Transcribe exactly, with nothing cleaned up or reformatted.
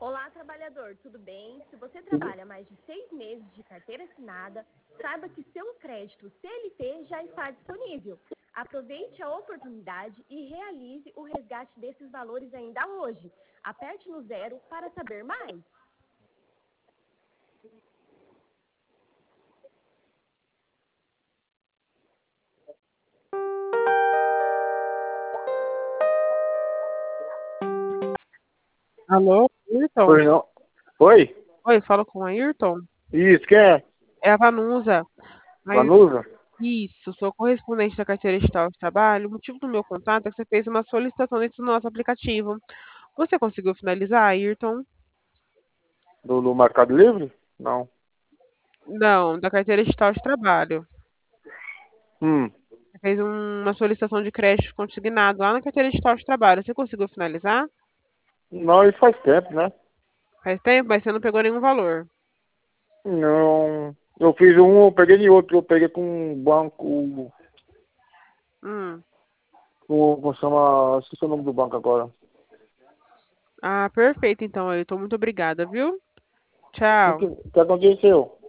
Olá, trabalhador, tudo bem? Se você trabalha mais de seis meses de carteira assinada, saiba que seu crédito C L T já está disponível. Aproveite a oportunidade e realize o resgate desses valores ainda hoje. Aperte no zero para saber mais. Alô, Ayrton? Oi, não. Oi? Oi, falo com o Ayrton? Isso, quem é? É a Vanusa. Ayrton, Vanusa? isso, sou correspondente da carteira digital de trabalho. O motivo do meu contato é que você fez uma solicitação dentro do nosso aplicativo. Você conseguiu finalizar, Ayrton? Do, do Mercado Livre? Não. Não, da carteira digital de trabalho. Hum. Você fez um- uma solicitação de crédito consignado lá na carteira digital de trabalho. Você conseguiu finalizar? Não, isso faz tempo, né? Faz tempo, mas você não pegou nenhum valor. Não. Eu fiz um, eu peguei de outro. Eu peguei com um banco. Hum. Com, como chama. Esqueci o nome do banco agora. Ah, perfeito, então, Ayrton. Muito obrigada, viu? O Tchau. que, o que aconteceu?